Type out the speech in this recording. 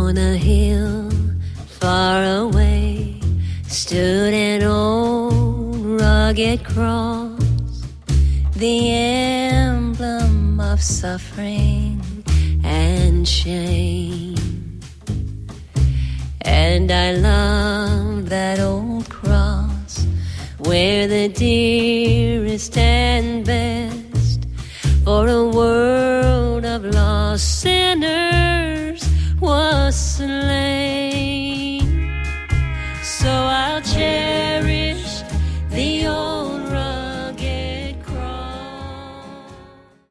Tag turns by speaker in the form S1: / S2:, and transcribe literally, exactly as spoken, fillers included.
S1: On a hill far away stood an old rugged cross, the emblem of suffering and shame. And I love that old cross where the dearest and best for a world of lost sinners was slain.